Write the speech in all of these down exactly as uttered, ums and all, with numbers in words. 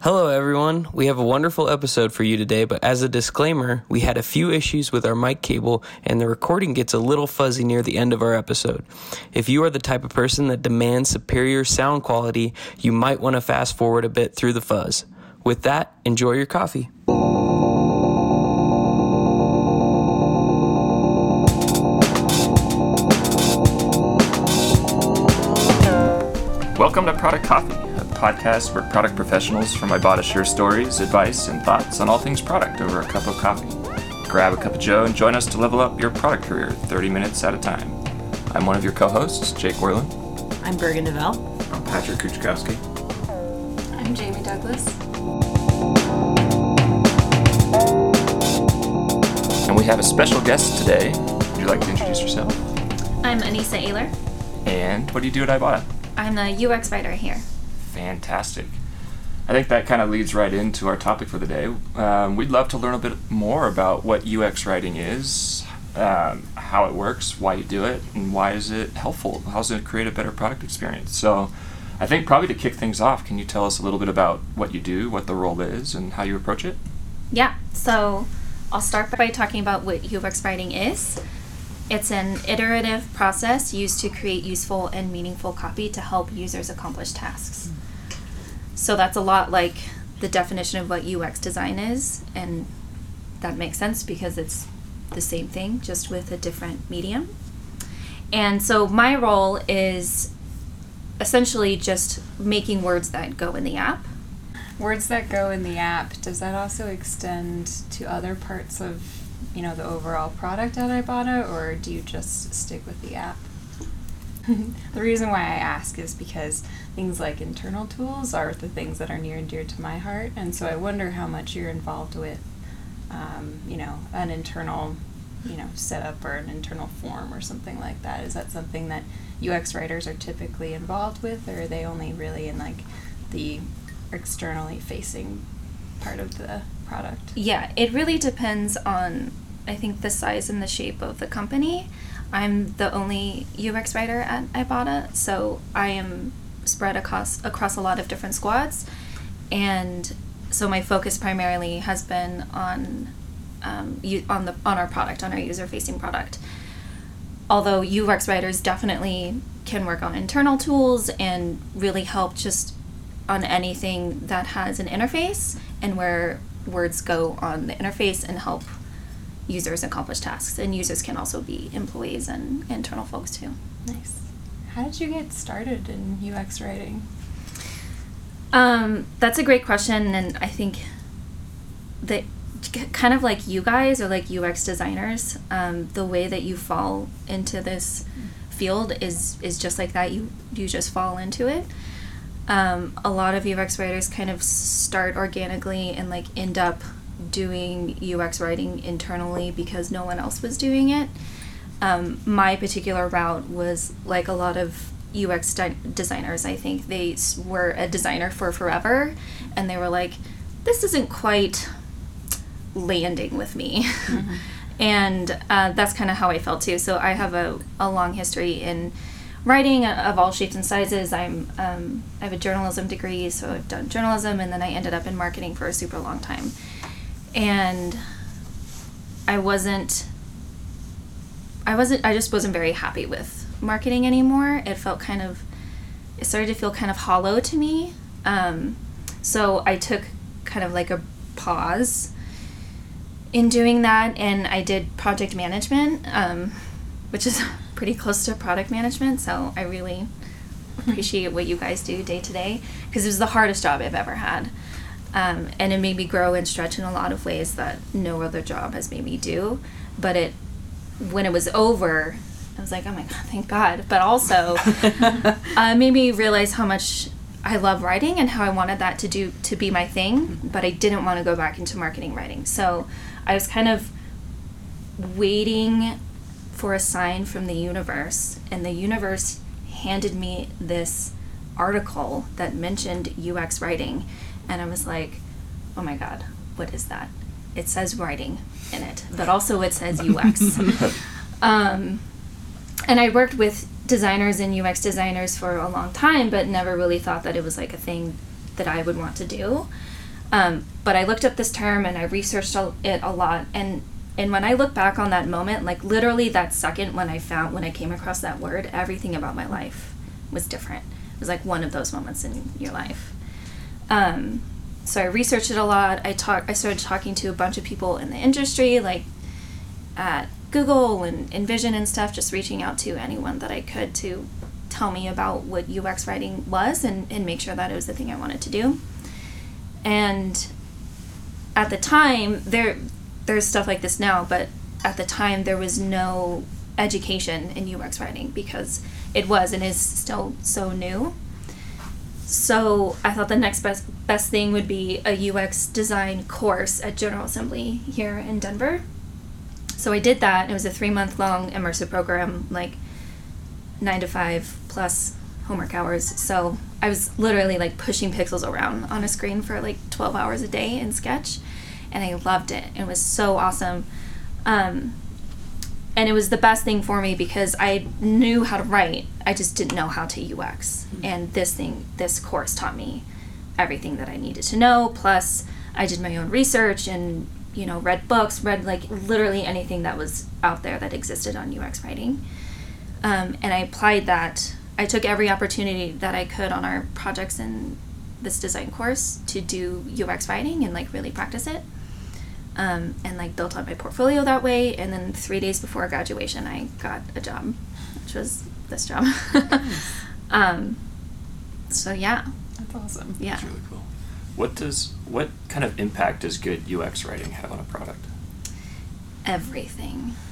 Hello everyone, we have a wonderful episode for you today, but as a disclaimer, we had a few issues with our mic cable and the recording gets a little fuzzy near the end of our episode. If you are the type of person that demands superior sound quality, you might want to fast forward a bit through the fuzz. With that, enjoy your coffee. Welcome to Product Coffee, a podcast where product professionals from Ibotta share stories, advice, and thoughts on all things product over a cup of coffee. Grab a cup of joe and join us to level up your product career thirty minutes at a time. I'm one of your co-hosts, Jake Worland. I'm Bergen DeVell. I'm Patrick Kuchkowski. I'm Jamie Douglas. And we have a special guest today. Would you like to introduce yourself? I'm Anissa Ayler. And what do you do at Ibotta? I'm the U X writer here. Fantastic. I think that kind of leads right into our topic for the day. Um, we'd love to learn a bit more about what U X writing is, um, how it works, why you do it, and why is it helpful? How does it create a better product experience? So I think probably to kick things off, can you tell us a little bit about what you do, what the role is, and how you approach it? Yeah, so I'll start by talking about what U X writing is. It's an iterative process used to create useful and meaningful copy to help users accomplish tasks. So that's a lot like the definition of what U X design is, and that makes sense because it's the same thing, just with a different medium. And so my role is essentially just making words that go in the app. Words that go in the app, does that also extend to other parts of, you know, the overall product at Ibotta, or do you just stick with the app? The reason why I ask is because things like internal tools are the things that are near and dear to my heart, and so I wonder how much you're involved with, um, you know, an internal, you know, setup or an internal form or something like that. Is that something that U X writers are typically involved with, or are they only really in like the externally facing part of the product? Yeah, it really depends on, I think, the size and the shape of the company. I'm the only U X writer at Ibotta, so I am spread across across a lot of different squads, and so my focus primarily has been on um, u- on the on our product, on our user-facing product. Although U X writers definitely can work on internal tools and really help just on anything that has an interface and where words go on the interface and help users accomplish tasks. And users can also be employees and internal folks too. Nice. How did you get started in U X writing? Um, that's a great question, and I think that kind of like you guys or like U X designers, um, the way that you fall into this field is is just like that. You you just fall into it. Um, a lot of U X writers kind of start organically and like end up doing U X writing internally because no one else was doing it. Um, my particular route was like a lot of U X de- designers. I think they were a designer for forever, and they were like, this isn't quite landing with me. Mm-hmm. And uh, that's kind of how I felt too. So I have a, a long history in writing of all shapes and sizes. I'm um, I have a journalism degree, so I've done journalism, and then I ended up in marketing for a super long time. And I wasn't, I wasn't, I just wasn't very happy with marketing anymore. It felt kind of, it started to feel kind of hollow to me. Um, so I took kind of like a pause in doing that, and I did project management, um, which is pretty close to product management. So I really appreciate what you guys do day to day, because it was the hardest job I've ever had. Um, and it made me grow and stretch in a lot of ways that no other job has made me do. But it, when it was over, I was like, oh my God, thank God. But also, uh, made me realize how much I love writing and how I wanted that to do to be my thing. But I didn't want to go back into marketing writing. So I was kind of waiting for a sign from the universe, and the universe handed me this article that mentioned U X writing. And I was like, oh my God, what is that? It says writing in it, but also it says U X. um, and I worked with designers and U X designers for a long time, but never really thought that it was like a thing that I would want to do. Um, but I looked up this term and I researched it a lot, and and when I look back on that moment, like literally that second when I found when I came across that word, everything about my life was different. It was like one of those moments in your life. Um, so I researched it a lot. I talk I started talking to a bunch of people in the industry, like at Google and Envision and stuff, just reaching out to anyone that I could to tell me about what U X writing was and, and make sure that it was the thing I wanted to do. And at the time, there there's stuff like this now, but at the time there was no education in U X writing because it was and is still so new. So I thought the next best best thing would be a U X design course at General Assembly here in Denver. So I did that. It was a three-month long immersive program, like nine to five plus homework hours. So I was literally like pushing pixels around on a screen for like twelve hours a day in Sketch, and I loved it. It was so awesome. Um, and it was the best thing for me because I knew how to write. I just didn't know how to U X. Mm-hmm. And this thing, this course taught me everything that I needed to know. Plus, I did my own research and, you know, read books, read like literally anything that was out there that existed on U X writing. Um, and I applied that. I took every opportunity that I could on our projects in this design course to do U X writing and like really practice it. Um, and like built up my portfolio that way. And then three days before graduation, I got a job, which was this job. um, so yeah. That's awesome. Yeah. That's really cool. What does what kind of impact does good U X writing have on a product? Everything.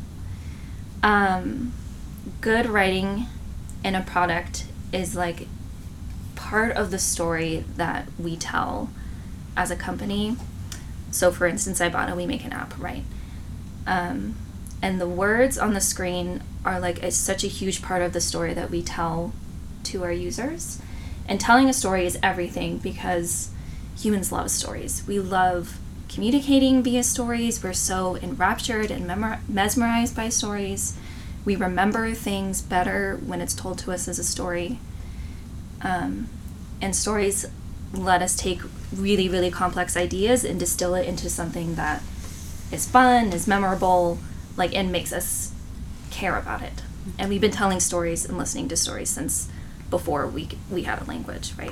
Um, good writing in a product is like part of the story that we tell as a company. So for instance, Ibotta, we make an app, right? Um, and the words on the screen are like a, such a huge part of the story that we tell to our users. And telling a story is everything because humans love stories. We love communicating via stories. We're so enraptured and memor- mesmerized by stories. We remember things better when it's told to us as a story. Um, and stories let us take really, really complex ideas and distill it into something that is fun, is memorable, like, and makes us care about it. And we've been telling stories and listening to stories since before we we had a language, right?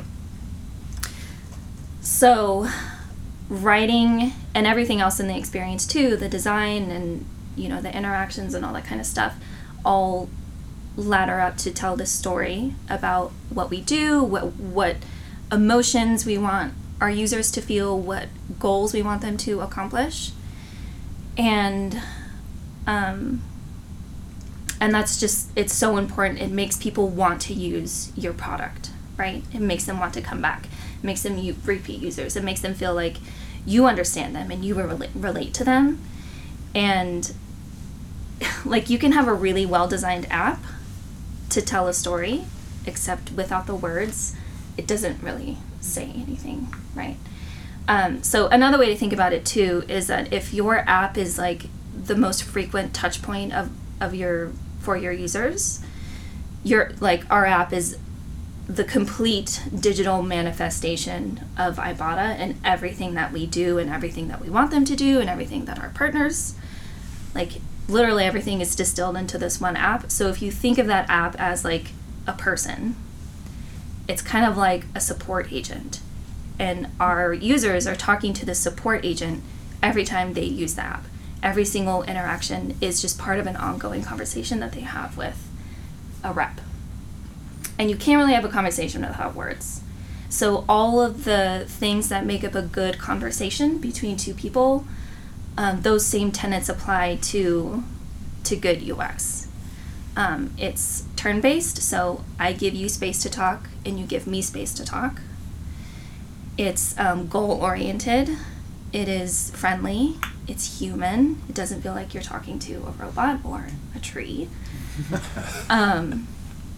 So writing and everything else in the experience too, the design and, you know, the interactions and all that kind of stuff, all ladder up to tell this story about what we do, what what emotions we want our users to feel, what goals we want them to accomplish. And um, and that's just, it's so important. It makes people want to use your product, right? It makes them want to come back. It makes them u- repeat users. It makes them feel like you understand them and you relate, relate to them. And like, you can have a really well-designed app to tell a story, except without the words, it doesn't really say anything, right? Um, so another way to think about it too is that if your app is like the most frequent touch point of, of your for your users, your like our app is the complete digital manifestation of Ibotta and everything that we do and everything that we want them to do and everything that our partners, like literally everything is distilled into this one app. So if you think of that app as like a person, it's kind of like a support agent. And our users are talking to the support agent every time they use the app. Every single interaction is just part of an ongoing conversation that they have with a rep. And you can't really have a conversation without words. So all of the things that make up a good conversation between two people, um, those same tenets apply to to good U X. Um, it's turn-based, so I give you space to talk and you give me space to talk. It's um, goal-oriented. It is friendly. It's human. It doesn't feel like you're talking to a robot or a tree. um,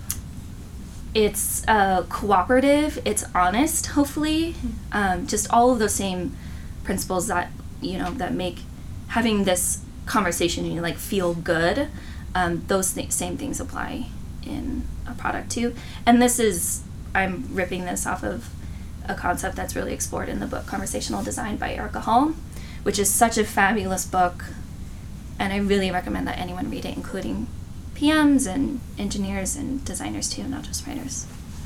it's uh, cooperative. It's honest, hopefully. Um, just all of those same principles that, you know, that make having this conversation, you know, like feel good. Um, those th- same things apply in a product too. And this is, I'm ripping this off of a concept that's really explored in the book Conversational Design by Erica Hall, which is such a fabulous book, and I really recommend that anyone read it, including P Ms and engineers and designers too, not just writers.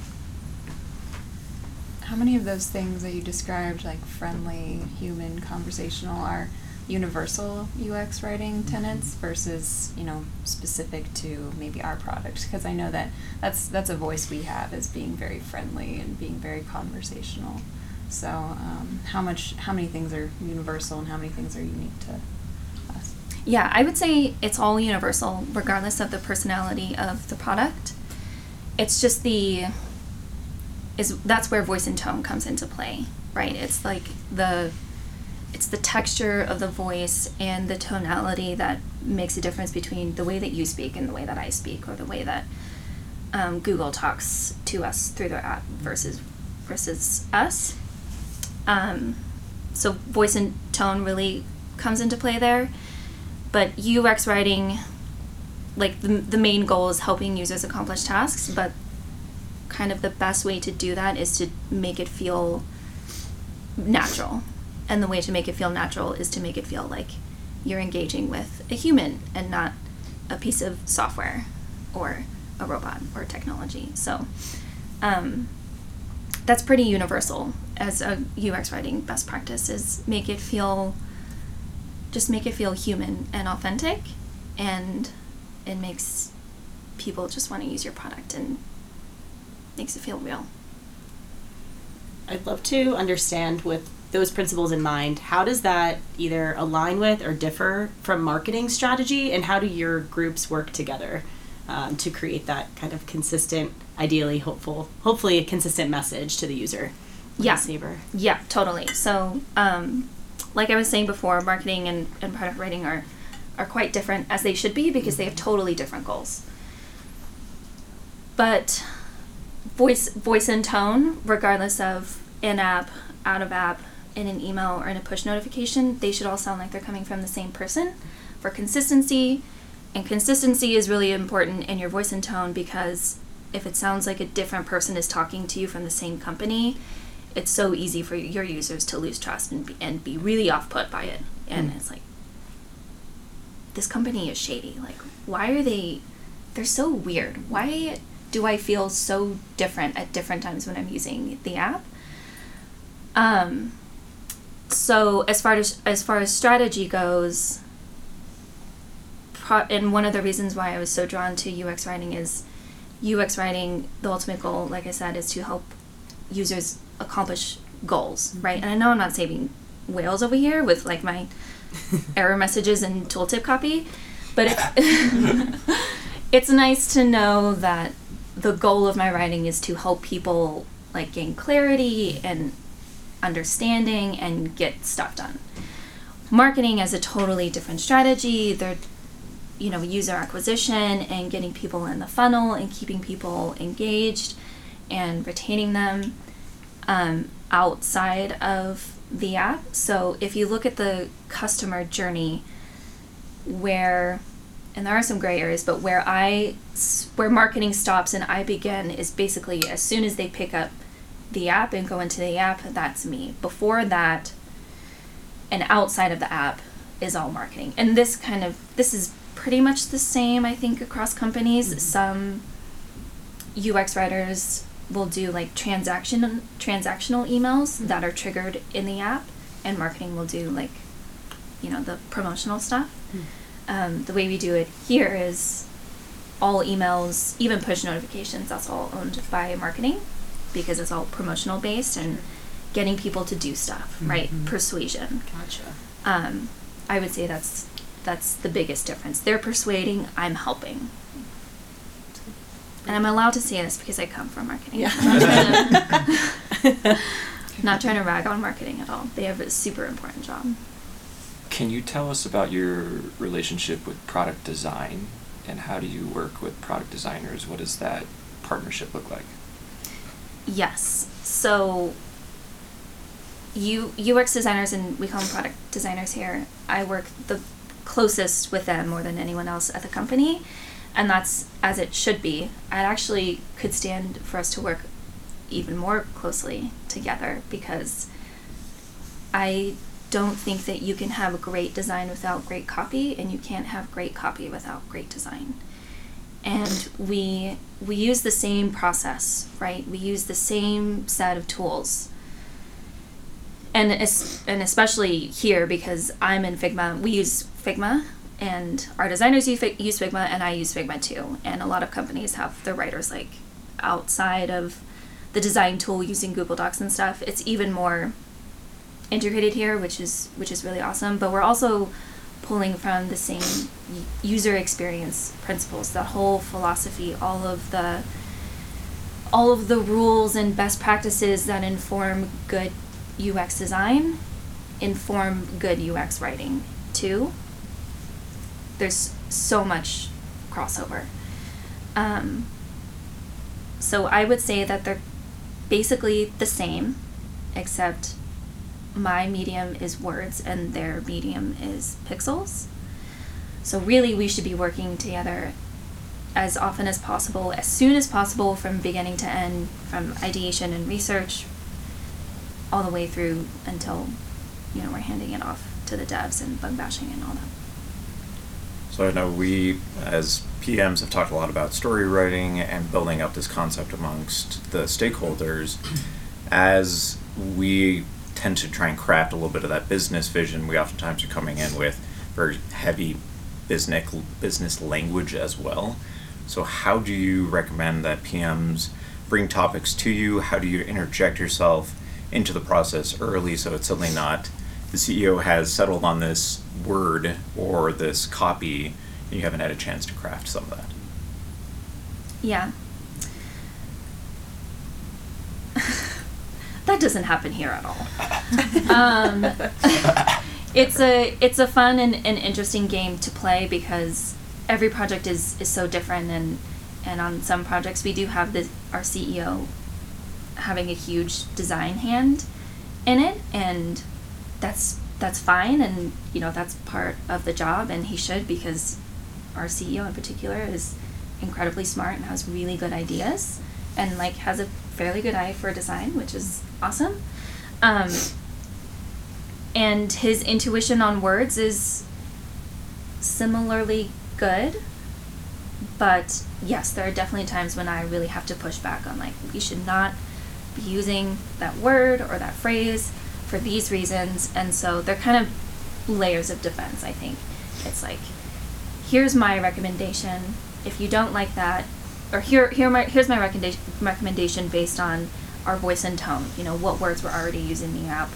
How many of those things that you described, like friendly, human, conversational, are universal U X writing tenets versus, you know, specific to maybe our product? Because I know that that's that's a voice we have, as being very friendly and being very conversational. So um, how much, how many things are universal and how many things are unique to us? Yeah, I would say it's all universal, regardless of the personality of the product. It's just the is that's where voice and tone comes into play, right? It's like the it's the texture of the voice and the tonality that makes a difference between the way that you speak and the way that I speak, or the way that um, Google talks to us through their app versus versus us. Um, so voice and tone really comes into play there. But U X writing, like the the main goal is helping users accomplish tasks, but kind of the best way to do that is to make it feel natural. And the way to make it feel natural is to make it feel like you're engaging with a human and not a piece of software or a robot or technology. So um, that's pretty universal as a U X writing best practice, is make it feel, just make it feel human and authentic, and it makes people just want to use your product and makes it feel real. I'd love to understand, with those principles in mind, how does that either align with or differ from marketing strategy, and how do your groups work together um, to create that kind of consistent, ideally hopeful, hopefully a consistent message to the user? Yeah. Saber. Yeah, totally. So, um, like I was saying before, marketing and, and product writing are, are quite different, as they should be, because they have totally different goals. But voice voice and tone, regardless of in-app, out-of-app, in an email or in a push notification, they should all sound like they're coming from the same person for consistency. And consistency is really important in your voice and tone, because if it sounds like a different person is talking to you from the same company, it's so easy for your users to lose trust and be, and be really off-put by it. And mm. it's like, this company is shady. Like, why are they, they're so weird. Why do I feel so different at different times when I'm using the app? Um, so as far as, as far as strategy goes, pro- and one of the reasons why I was so drawn to U X writing is U X writing, the ultimate goal, like I said, is to help users accomplish goals, right? And I know I'm not saving whales over here with like my error messages and tooltip copy, but it, it's nice to know that the goal of my writing is to help people like gain clarity and understanding and get stuff done. Marketing is a totally different strategy. They're, you know, user acquisition and getting people in the funnel and keeping people engaged and retaining them um, outside of the app. So if you look at the customer journey, where, and there are some gray areas, but where I, where marketing stops and I begin is basically as soon as they pick up the app and go into the app, that's me. Before that, and outside of the app is all marketing. And this kind of, this is pretty much the same, I think, across companies. Mm-hmm. Some U X writers will do like transaction transactional emails mm-hmm. that are triggered in the app, and marketing will do like, you know, the promotional stuff. Mm-hmm. Um, the way we do it here is all emails, even push notifications, that's all owned by marketing, because it's all promotional based and getting people to do stuff, mm-hmm. right? Persuasion. Gotcha. Um, I would say that's that's the biggest difference. They're persuading, I'm helping. And I'm allowed to say this because I come from marketing. Yeah. I'm not trying to, not trying to rag on marketing at all. They have a super important job. Can you tell us about your relationship with product design, and how do you work with product designers? What does that partnership look like? Yes. So U, UX designers, and we call them product designers here, I work the closest with them more than anyone else at the company, and that's as it should be. I actually could stand for us to work even more closely together, because I don't think that you can have great design without great copy, and you can't have great copy without great design. And we we use the same process, right? We use the same set of tools. And es- and especially here, because I'm in Figma, we use Figma, and our designers use use Figma, and I use Figma too. And a lot of companies have their writers like outside of the design tool using Google Docs and stuff. It's even more integrated here, which is which is really awesome. But we're also pulling from the same user experience principles, the whole philosophy, all of the all of the rules and best practices that inform good U X design inform good U X writing too. There's so much crossover. Um, so I would say that they're basically the same, except my medium is words and their medium is pixels. So really we should be working together as often as possible, as soon as possible, from beginning to end, from ideation and research all the way through until, you know, we're handing it off to the devs and bug bashing and all that. So I know we, as P Ms, have talked a lot about story writing and building up this concept amongst the stakeholders. As we tend to try and craft a little bit of that business vision, we oftentimes are coming in with very heavy business business language as well. So how do you recommend that P Ms bring topics to you? How do you interject yourself into the process early, so it's suddenly not the C E O has settled on this word or this copy and you haven't had a chance to craft some of that? Yeah. That doesn't happen here at all. um, it's a it's a fun and, and interesting game to play, because every project is, is so different, and and on some projects we do have the our C E O having a huge design hand in it, and that's that's fine, and you know that's part of the job, and he should, because our C E O in particular is incredibly smart and has really good ideas, and like has a fairly good eye for design, which is awesome. Um, and his intuition on words is similarly good, but yes, there are definitely times when I really have to push back on, like, we should not be using that word or that phrase for these reasons. And so they're kind of layers of defense, I think. It's like, here's my recommendation. If you don't like that, or here, here my, here's my recommendation recommendation based on our voice and tone, you know, what words we're already using in the app.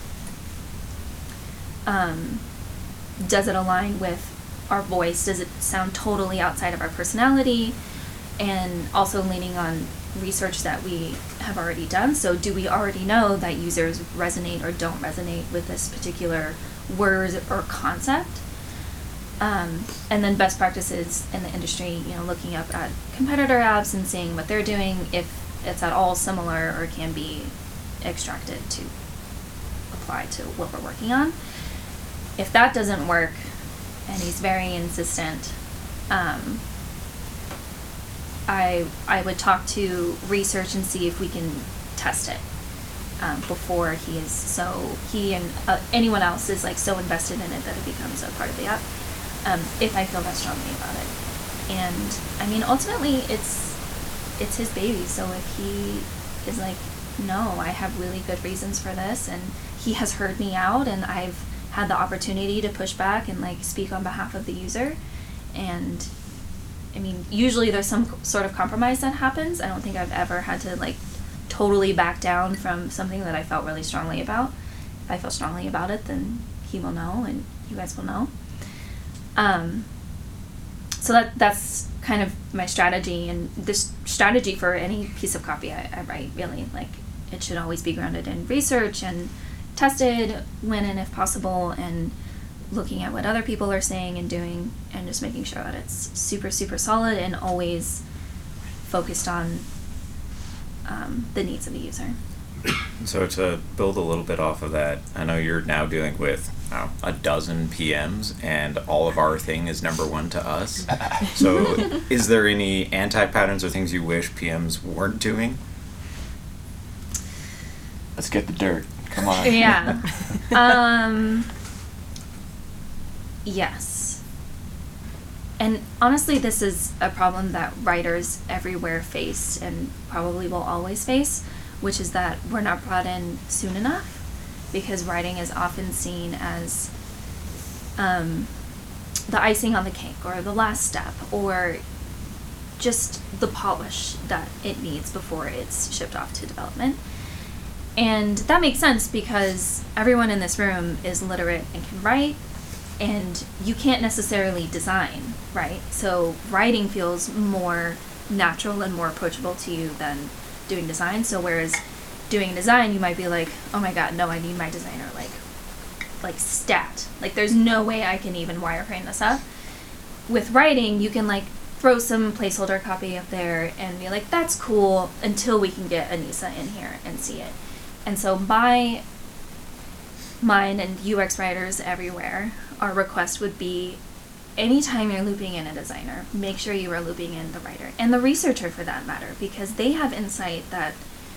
Um, does it align with our voice? Does it sound totally outside of our personality? And also leaning on research that we have already done. So do we already know that users resonate or don't resonate with this particular word or concept? Um, and then best practices in the industry, you know, looking up at competitor apps and seeing what they're doing, if it's at all similar or can be extracted to apply to what we're working on. If that doesn't work, and he's very insistent, um, I I would talk to research and see if we can test it um, before he is so he and uh, anyone else is like so invested in it that it becomes a part of the app. Um, if I feel that strongly about it, and I mean ultimately it's it's his baby. So if he is like, no, I have really good reasons for this, and he has heard me out, and I've had the opportunity to push back and like speak on behalf of the user, and I mean usually there's some sort of compromise that happens. I don't think I've ever had to like totally back down from something that I felt really strongly about. If I feel strongly about it, then he will know and you guys will know. Um, so that that's kind of my strategy, and this strategy for any piece of copy I, I write, really, like it should always be grounded in research and tested when and if possible, and looking at what other people are saying and doing, and just making sure that it's super super solid and always focused on um, the needs of the user. So to build a little bit off of that, I know you're now dealing with I don't know, a dozen P Ms, and all of our thing is number one to us. So is there any anti-patterns or things you wish P Ms weren't doing? Let's get the dirt. Come on. Yeah. um, yes. And honestly, this is a problem that writers everywhere face and probably will always face, which is that we're not brought in soon enough, because writing is often seen as um, the icing on the cake, or the last step, or just the polish that it needs before it's shipped off to development. And that makes sense because everyone in this room is literate and can write, and you can't necessarily design, right? So writing feels more natural and more approachable to you than doing design. So whereas doing design, you might be like, oh my god, no, I need my designer, like, like stat. Like, there's no way I can even wireframe this up. With writing, you can, like, throw some placeholder copy up there and be like, that's cool, until we can get Anissa in here and see it. And so my, mine and U X writers everywhere, our request would be, anytime you're looping in a designer, make sure you are looping in the writer and the researcher for that matter, because they have insight that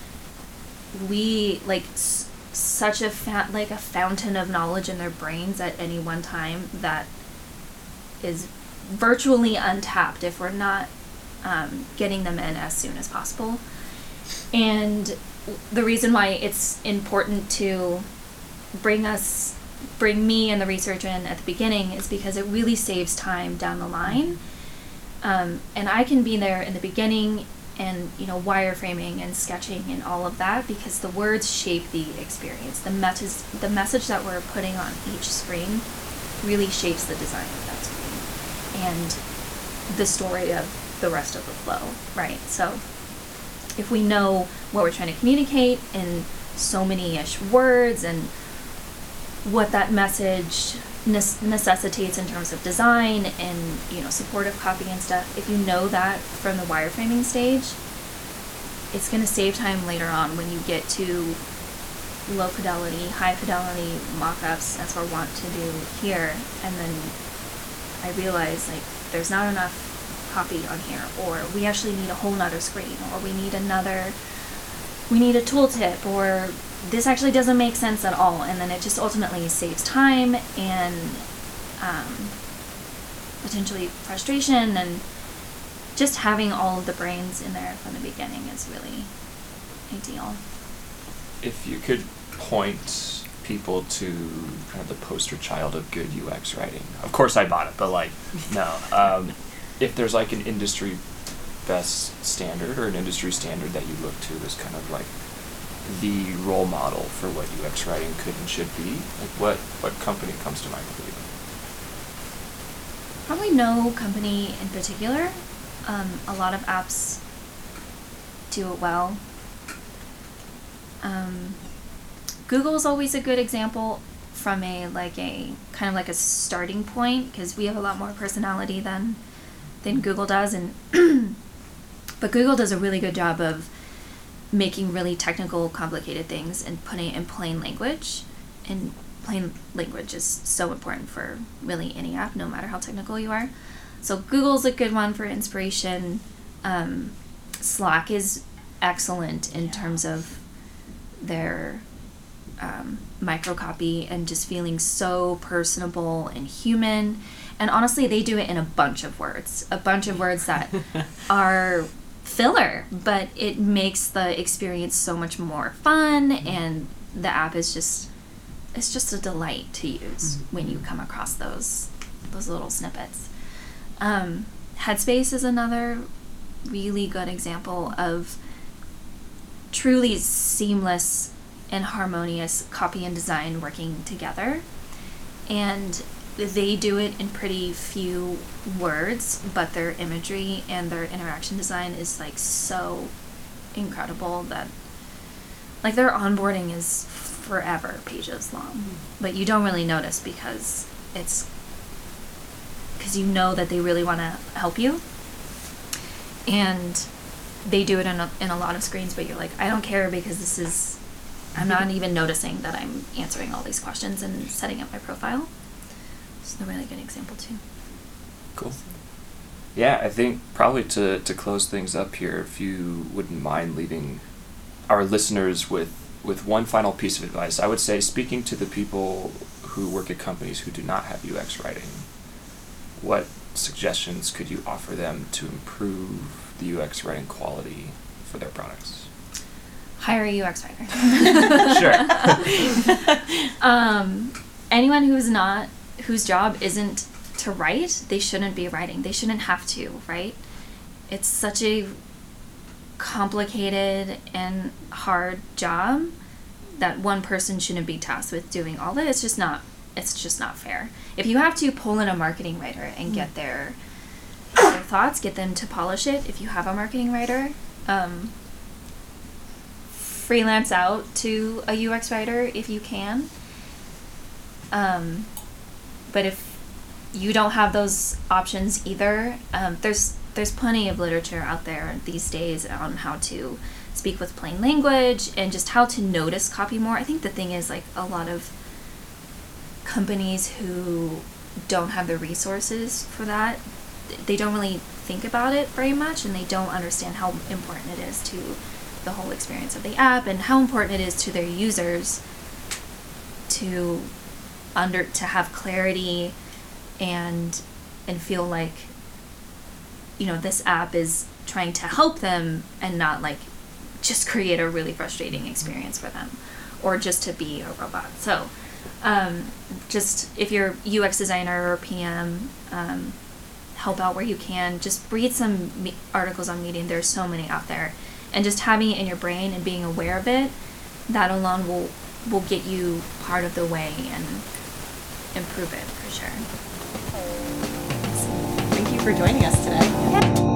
we, like, s- such a fa- like a fountain of knowledge in their brains at any one time that is virtually untapped if we're not um, getting them in as soon as possible. And the reason why it's important to bring us, bring me and the researcher in at the beginning is because it really saves time down the line. Um, and I can be there in the beginning and, you know, wireframing and sketching and all of that, because the words shape the experience. The message, the message that we're putting on each screen really shapes the design of that screen and the story of the rest of the flow, right? So if we know what we're trying to communicate in so many-ish words and what that message ne- necessitates in terms of design and, you know, supportive copy and stuff, if you know that from the wireframing stage, it's going to save time later on when you get to low fidelity, high fidelity mock-ups, as we're wont to do here, and then I realize, like, there's not enough copy on here, or we actually need a whole nother screen, or we need another, we need a tooltip, or this actually doesn't make sense at all, and then it just ultimately saves time and um, potentially frustration, and just having all of the brains in there from the beginning is really ideal. If you could point people to kind of the poster child of good U X writing, of course I bought it, but like, no. Um, if there's like an industry best standard or an industry standard that you look to as kind of like the role model for what U X writing could and should be, like what, what company comes to mind for you? Probably no company in particular. Um, a lot of apps do it well. Um, Google's always a good example from a like a kind of like a starting point, because we have a lot more personality than than Google does, and but Google does a really good job of making really technical, complicated things and putting it in plain language. And plain language is so important for really any app, no matter how technical you are. So Google's a good one for inspiration. Um, Slack is excellent in terms of their um, microcopy and just feeling so personable and human. And honestly, they do it in a bunch of words, a bunch of words that are filler, but it makes the experience so much more fun, and the app is just, it's just a delight to use when you come across those those little snippets. Um, Headspace is another really good example of truly seamless and harmonious copy and design working together. And they do it in pretty few words, but their imagery and their interaction design is like so incredible that like their onboarding is forever pages long, mm-hmm. but you don't really notice because it's because you know that they really want to help you, and they do it in a, in a lot of screens, but you're like, I don't care, because this is, I'm not even noticing that I'm answering all these questions and setting up my profile. It's a really good example too. Cool. Yeah, I think probably to, to close things up here, if you wouldn't mind leaving our listeners with with one final piece of advice, I would say, speaking to the people who work at companies who do not have U X writing, what suggestions could you offer them to improve the U X writing quality for their products? Hire a U X writer. Sure. um, anyone who's not, whose job isn't to write, they shouldn't be writing. They shouldn't have to, right? It's such a complicated and hard job that one person shouldn't be tasked with doing all that. It's just not, it's just not fair. If you have to pull in a marketing writer and get their, their thoughts, get them to polish it, if you have a marketing writer, um, freelance out to a U X writer if you can. Um, but if you don't have those options either, um, there's there's plenty of literature out there these days on how to speak with plain language and just how to notice copy more. I think the thing is, like, a lot of companies who don't have the resources for that, they don't really think about it very much, and they don't understand how important it is to the whole experience of the app and how important it is to their users to under to have clarity and and feel like, you know, this app is trying to help them and not like just create a really frustrating experience for them or just to be a robot. So um, just if you're U X designer or P M, um, help out where you can. Just read some me- articles on Medium. There's so many out there. And just having it in your brain and being aware of it, that alone will will get you part of the way and improve it for sure. Thank you for joining us today.